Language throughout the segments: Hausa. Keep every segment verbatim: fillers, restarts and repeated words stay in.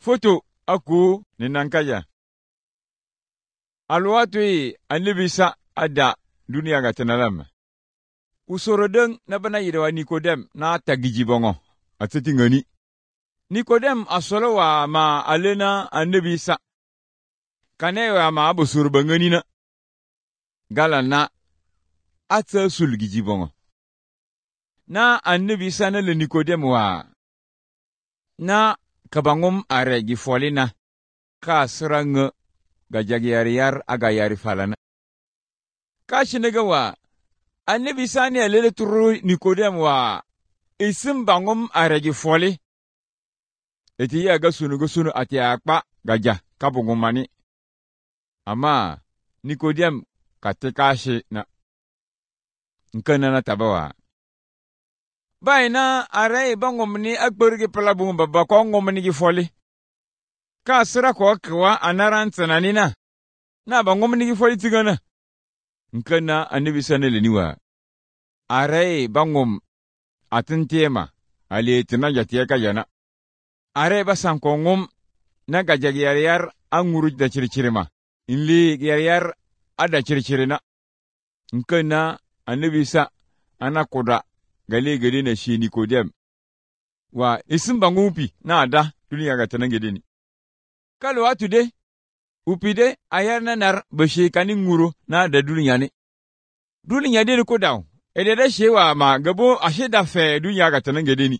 Foto aku ni nankaya. Alwatu yi anibisa ada dunia ga tenalam. Usorodeng na bana yidawa Nikodem na tagijibongo. Ateti ngani. Nikodem asolowa ma alena anibisa. Kanewa ma abusur bangani na. Gala na atsa sul gijibongo. Na anibisa na le Nikodem wa. Na kabangum are gifolina. Ka serang gajagi yariyar aga yari falana. Ka shinega wa. Anibisa ni alele turu Nikodem wa. Isim bangum are gifoli. Eti ya gasunu gasunu ati akpa gaja kabungumani. Ama Nikodem katekashi na. Nkana na tabawa. Baina are bangumni akbergi pelabung baba ko ngomni gifoli. Ka sira ko kwa anaran tsananina. Na bangumni gifoli tigana. Nkana anibisa ne leniwa. Are bangum atintema ali tina jatiya kajana. Are basan ko ngum na gajagi yariyar anguru da chirichirima. Inli yariyar ada chirichirina. Nkana anibisa anakoda gali gali na shi Nikodem. Wa isim bangumpi na ada dunia ga tanangedeni. Kalu watu de upide ayar na nar bashi kani nguru na da dunia ni. Dunia de ko daw. Edede shewa ma gabo asheda fe dunia ga tanangedeni.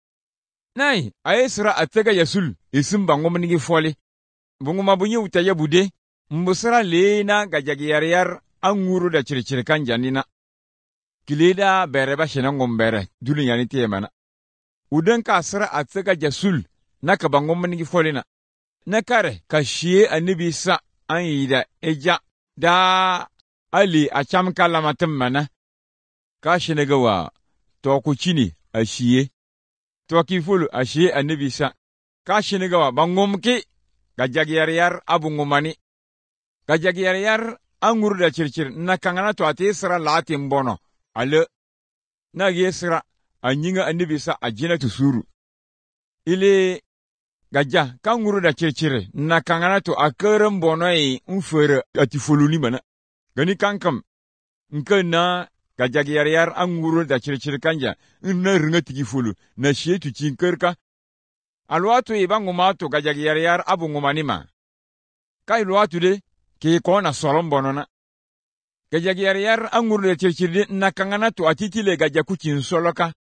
Nai ayesra atega yasul isim bangumni gi foli. Bunguma bunyi utaya bude mbusra leena gajagi yariyar anguru da chirichiri kanjanina. Kilida bere ba shenangom bere dulu yani tiemana. Uden ka asra atega jasul na kabangom nigi folina. Na kare ka shie anibisa anida eja da ali acham kalamatem mana. Ka shenagawa toku chini a shie. Toki fulu a shie anibisa. Ka shenagawa bangom ki gajagyariyar abungumani. Gajagyariyar anguru da chirchir na kangana to ati isra lati mbono. Ale na yesra anyinga anibisa ajina tusuru. Ile gaja kanguru da chirchire na kangana to akerem bonoi unfere atifuluni mana. Gani kankam nka na gaja giyariyar anguru da chirchire kanja na ringa tigifulu na shetu chinkerka. Alwatu ibangu mato gaja giyariyar abu ngumanima. Kai luatu de ki kona solom bonona. Gajagi yariyar anguru da chirchiri na kangana to atitile gaja kuchin soloka.